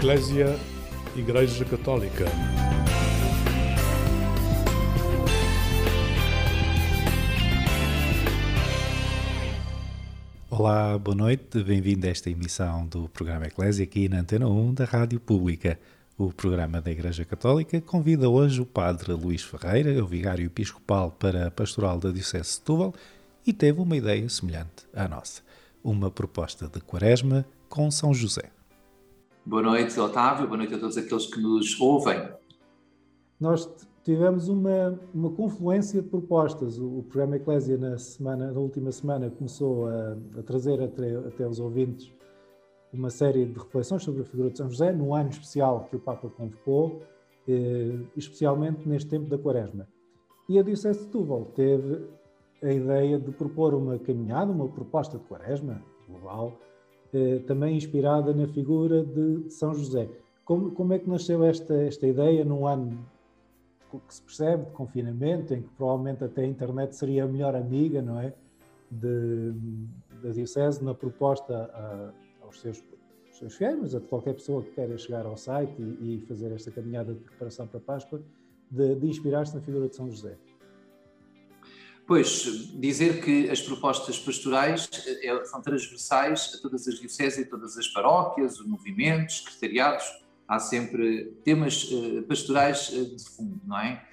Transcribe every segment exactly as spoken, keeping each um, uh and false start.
Eclésia, Igreja Católica. Olá, boa noite, bem-vindo a esta emissão do programa Eclésia aqui na Antena um da Rádio Pública. O programa da Igreja Católica convida hoje o Padre Luís Ferreira, o Vigário Episcopal para a Pastoral da Diocese de Setúbal, e teve uma ideia semelhante à nossa, uma proposta de Quaresma com São José. Boa noite, Otávio, boa noite a todos aqueles que nos ouvem. Nós tivemos uma, uma confluência de propostas. O, o programa Eclésia, na, semana, na última semana, começou a, a trazer até, até aos ouvintes uma série de reflexões sobre a figura de São José, num ano especial que o Papa convocou, eh, especialmente neste tempo da Quaresma. E a Diocese de Setúbal teve a ideia de propor uma caminhada, uma proposta de Quaresma global, eh, também inspirada na figura de São José. Como, como é que nasceu esta, esta ideia num ano que se percebe de confinamento, em que provavelmente até a internet seria a melhor amiga, não é, de, da Diocese, na proposta a, aos, seus, aos seus fiéis, mas a qualquer pessoa que queira chegar ao site e, e fazer esta caminhada de preparação para a Páscoa, de, de inspirar-se na figura de São José? Pois, dizer que as propostas pastorais são transversais a todas as dioceses e todas as paróquias, os movimentos, secretariados, há sempre temas pastorais de fundo, não é?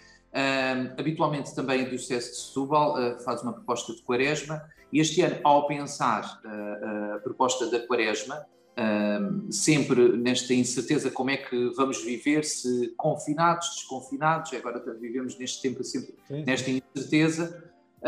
Uh, habitualmente também a Diocese de Setúbal uh, faz uma proposta de Quaresma, e este ano, ao pensar uh, a proposta da Quaresma, uh, sempre nesta incerteza como é que vamos viver, se confinados, desconfinados, agora vivemos neste tempo sempre sim, nesta sim. incerteza.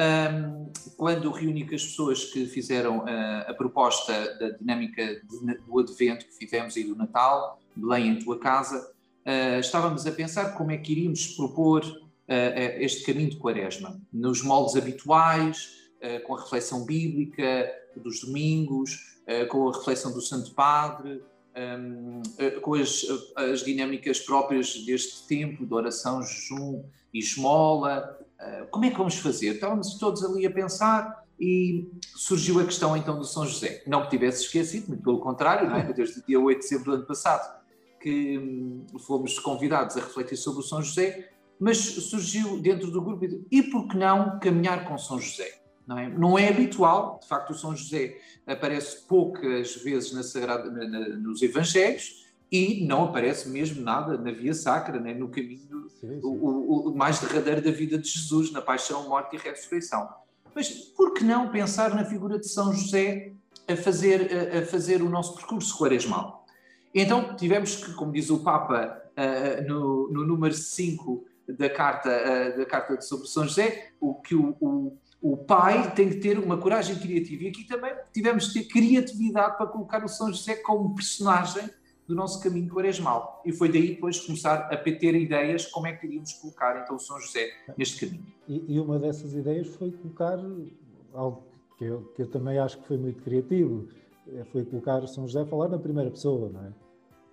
Um, quando reuni com as pessoas que fizeram uh, a proposta da dinâmica de, do Advento que fizemos aí do Natal, Belém em tua casa, uh, estávamos a pensar como é que iríamos propor uh, este caminho de Quaresma, nos moldes habituais, uh, com a reflexão bíblica dos domingos, uh, com a reflexão do Santo Padre, um, uh, com as, as dinâmicas próprias deste tempo de oração, jejum e esmola. Como é que vamos fazer? Estávamos todos ali a pensar e surgiu a questão então do São José. Não que tivesse esquecido, muito pelo contrário, não é? Desde o dia oito de dezembro do ano passado que hum, fomos convidados a refletir sobre o São José, mas surgiu dentro do grupo e por que não caminhar com São José? Não é, não é habitual, de facto o São José aparece poucas vezes na Sagrada, na, na, nos Evangelhos, e não aparece mesmo nada na Via Sacra, né? No caminho sim, sim. O, o, o mais derradeiro da vida de Jesus, na paixão, morte e ressurreição. Mas por que não pensar na figura de São José a fazer, a, a fazer o nosso percurso quaresmal? Então tivemos que, como diz o Papa uh, no, no número cinco da carta, uh, da carta sobre São José, o que o, o, o pai tem que ter uma coragem criativa. E aqui também tivemos que ter criatividade para colocar o São José como personagem do nosso caminho quaresmal. E foi daí depois começar a ter ideias como é que iríamos colocar então o São José neste caminho. E, e uma dessas ideias foi colocar algo que eu, que eu também acho que foi muito criativo, foi colocar o São José a falar na primeira pessoa, não é?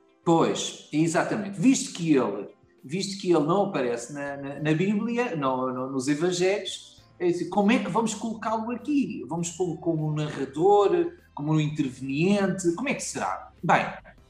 Pois, exatamente. Visto que ele, visto que ele não aparece na, na, na Bíblia, no, no, nos Evangelhos, é assim, como é que vamos colocá-lo aqui? Vamos pô-lo como um narrador, como um interveniente? Como é que será? Bem,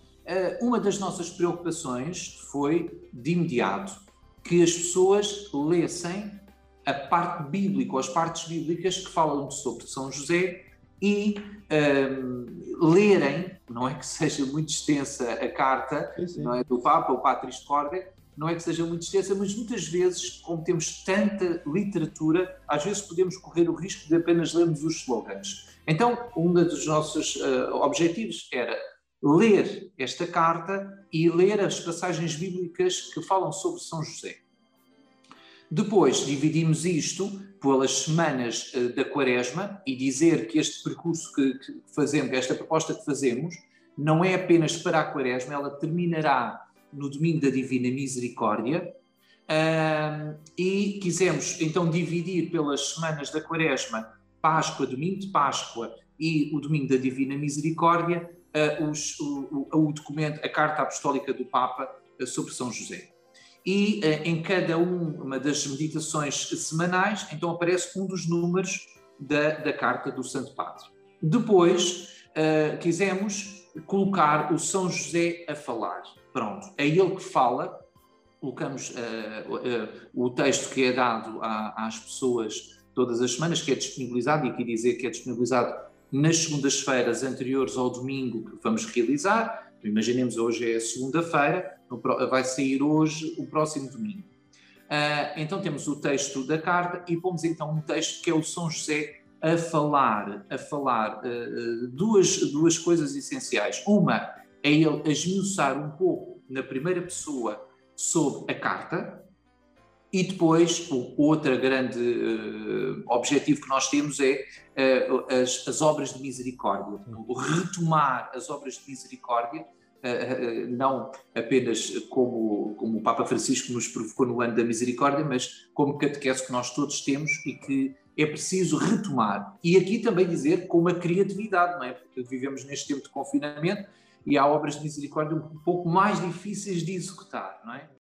uma das nossas preocupações foi, de imediato, que as pessoas lessem a parte bíblica, ou as partes bíblicas que falam sobre São José e um, lerem, não é que seja muito extensa a carta, sim, sim. Não é, do Papa, o Patris Corde, não é que seja muito extensa, mas muitas vezes, como temos tanta literatura, às vezes podemos correr o risco de apenas lermos os slogans. Então, um dos nossos uh, objetivos era ler esta carta e ler as passagens bíblicas que falam sobre São José. Depois dividimos isto pelas semanas uh, da Quaresma e dizer que este percurso que, que fazemos, esta proposta que fazemos, não é apenas para a Quaresma, ela terminará no domingo da Divina Misericórdia, uh, e quisemos então dividir pelas semanas da Quaresma, Páscoa, domingo de Páscoa e o domingo da Divina Misericórdia, Uh, os, o, o documento, a Carta Apostólica do Papa uh, sobre São José. E uh, em cada um, uma das meditações semanais, então aparece um dos números da, da Carta do Santo Padre. Depois, uh, quisemos colocar o São José a falar. Pronto, é ele que fala. Colocamos uh, uh, o texto que é dado a, às pessoas todas as semanas, que é disponibilizado, e aqui dizer que é disponibilizado nas segundas-feiras anteriores ao domingo que vamos realizar. Imaginemos, hoje é a segunda-feira, vai sair hoje o próximo domingo. Uh, então temos o texto da carta e pomos então um texto que é o São José a falar, a falar uh, duas, duas coisas essenciais. Uma é ele a esmiuçar um pouco na primeira pessoa sobre a carta, e depois o outro grande uh, objetivo que nós temos é uh, as, as obras de misericórdia, retomar as obras de misericórdia, uh, uh, não apenas como, como o Papa Francisco nos provocou no ano da misericórdia, mas como catequese que nós todos temos e que é preciso retomar. E aqui também dizer com uma criatividade, não é? Porque vivemos neste tempo de confinamento e há obras de misericórdia um pouco mais difíceis de executar, não é?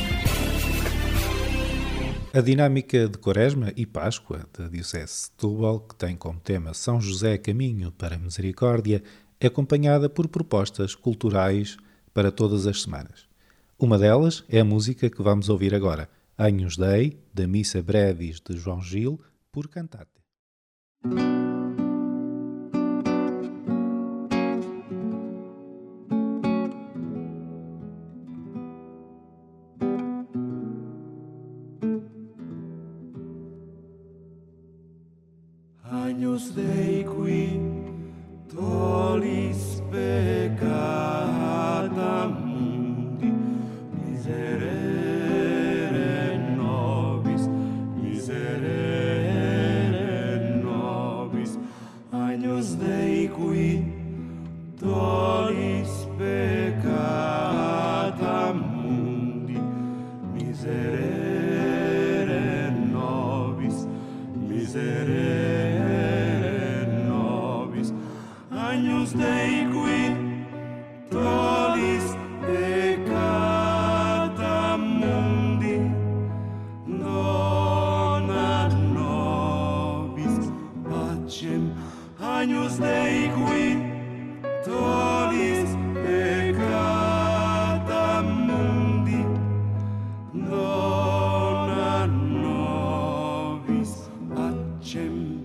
A dinâmica de Quaresma e Páscoa da Diocese de Setúbal, que tem como tema São José Caminho para a Misericórdia, é acompanhada por propostas culturais para todas as semanas. Uma delas é a música que vamos ouvir agora, Agnus Dei, da Missa Brevis de João Gil, por Cantate. Agnus Dei qui tollis peccata mundi, miserere nobis, miserere nobis. Agnus Dei qui tollis peccata mundi, miserere nobis, miserere. Agnus Dei qui tollis peccata mundi, dona nobis pacem. Agnus Dei qui tollis peccata mundi, dona nobis pacem.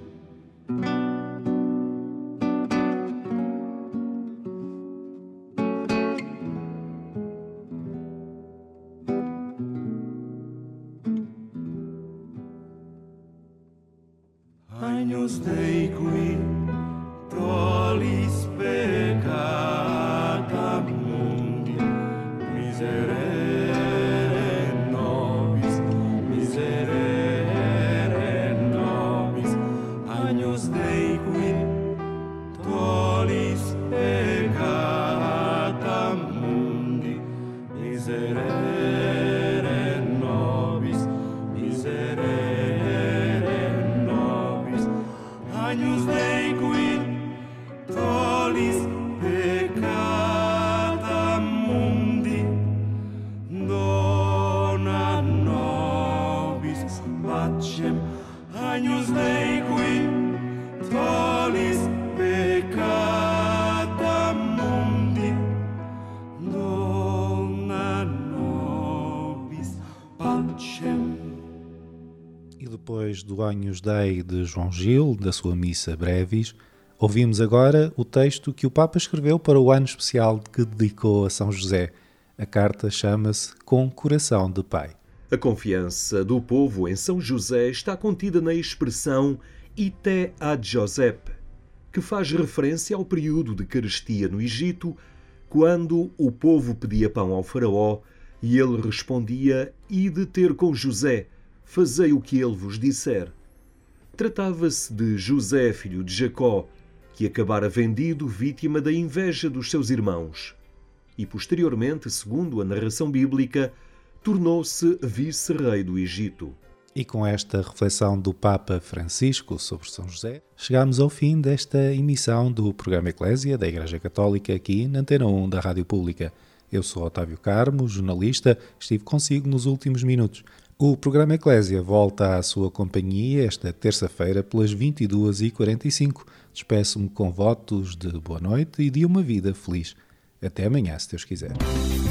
Agnus Dei qui tollis peccata mundi, miserere nobis, miserere nobis. Agnus Dei qui tollis peccata mundi, miserere nobis, miserere nobis. Agnus Dei qui tollis peccata mundi, dona nobis pacem. Agnus Dei qui tollis peccata mundi, dona nobis pacem. E depois do Agnus Dei de João Gil, da sua Missa Brevis, ouvimos agora o texto que o Papa escreveu para o ano especial que dedicou a São José. A carta chama-se Com Coração de Pai. A confiança do povo em São José está contida na expressão Ite ad Josep, que faz referência ao período de carestia no Egito, quando o povo pedia pão ao faraó e ele respondia: Ide ter com José, fazei o que ele vos disser. Tratava-se de José, filho de Jacó, que acabara vendido vítima da inveja dos seus irmãos. E posteriormente, segundo a narração bíblica, tornou-se vice-rei do Egito. E com esta reflexão do Papa Francisco sobre São José, chegamos ao fim desta emissão do programa Eclésia da Igreja Católica aqui na Antena um da Rádio Pública. Eu sou Otávio Carmo, jornalista, estive consigo nos últimos minutos. O programa Eclésia volta à sua companhia esta terça-feira pelas vinte e duas e quarenta e cinco. Despeço-me com votos de boa noite e de uma vida feliz. Até amanhã, se Deus quiser.